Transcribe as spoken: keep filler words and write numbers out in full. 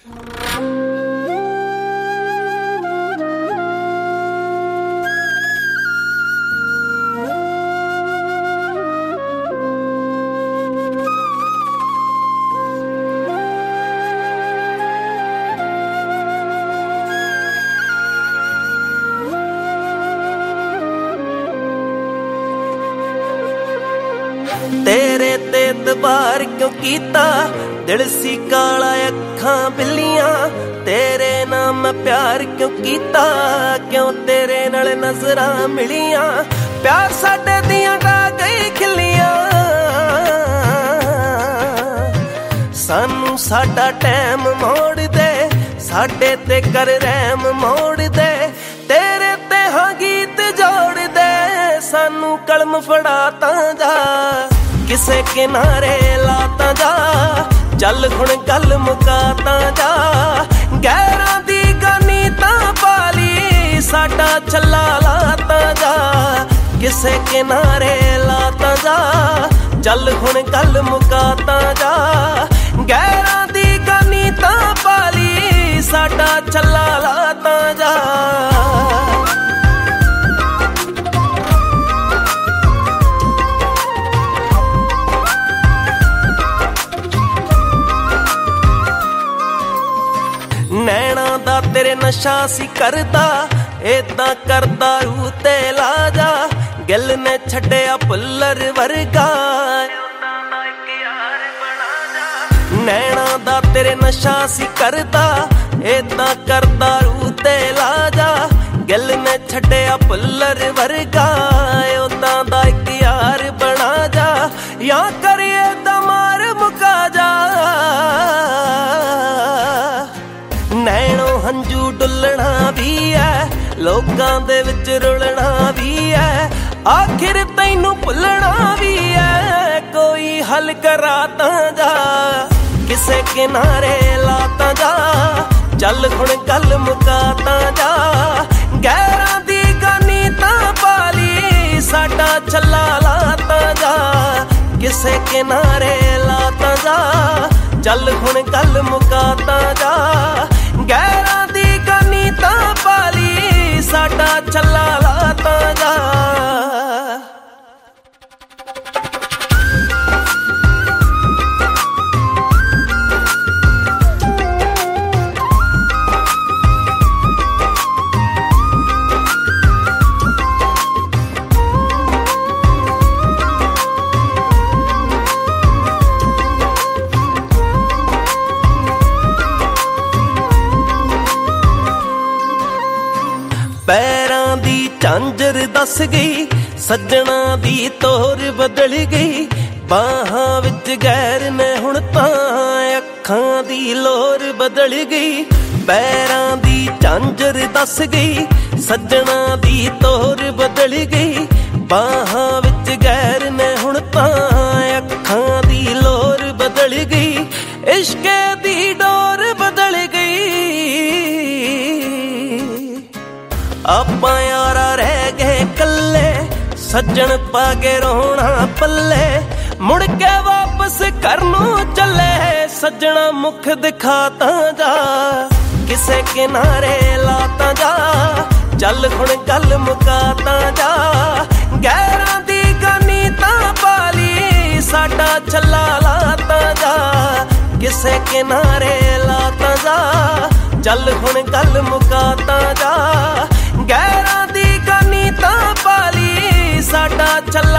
तेरे ते दबार क्यों कीता, दिल सी काला अखां बिल्लियां। तेरे नाम मैं प्यार क्यों कीता, क्यों तेरे नाल नजरां मिलियां। प्यार साडे दियां गा गई खिलियां, सानू साडा टैम मोड़ दे, साडे ते कर रहम मोड़ दे। तेरे ते हाँ गीत जोड़ दे, सानू कलम फड़ा तां जा, किसे किनारे लाता जा। चल हुण गल मुकाता जा, गैरां दी गानी तां पाली, साडा छल्ला लाता जा। किसे किनारे लाता जा, चल हुण गल मुकाता जा। गैरां दी गानी तां पाली, साडा छल्ला लाता जा। नैना दा तेरे नशा सी करदा, एदां करदा रू ते ला जा। गिल ने छड्डिया पुल्लर वर्गा, नैना दा तेरे नशा सी करदा, एदां करदा रू ते ला जा। गिल ने छड्डिया पुल्लर वर्गा, ओदां दा इक यार बना जा। या करिए दमार मुका जा, नैनो हंजू डुलना भी है, लोकां दे विच रुलना भी है। आखिर तैनू भुलना भी है, कोई हल करा तां जा। किसे किनारे लाता जा, चल हुण गल मुकाता जा। गैरां दी गानी तां पाली, साडा छल्ला लाता जा। किसे किनारे लाता जा, चल हुण गल मुकाता जा। गैरां दी गानी तां पाली, साडा छल्ला लाता जा। पैरां दी झांजर दस गई, सज्जणा दी तोर बदल गई। बाहां विच गैर ने हुण तां, अखां दी लोर बदल गई। पैरां दी झांजर दस गई, सज्जणा दी तोर बदल गई। बाहां विच गैर ने हुण तां, अखां दी लोर बदल गई। इश्के दी डोर बदल गई, आपां यारा रह गए कल्ले। सज्जण पागे रोना पल्ले, मुड़ के वापस घर नूं चले। सज्जणा मुख दिखाता जा, किसे किनारे लाता जा। चल हुण गल मुकाता जा। गैरां दी गानी तां पाली, साडा छल्ला लाता जा। किसे किनारे लाता जा, चल हुण गल मुकाता जा। गैरां दी गानी तां पाली, साडा छल्ला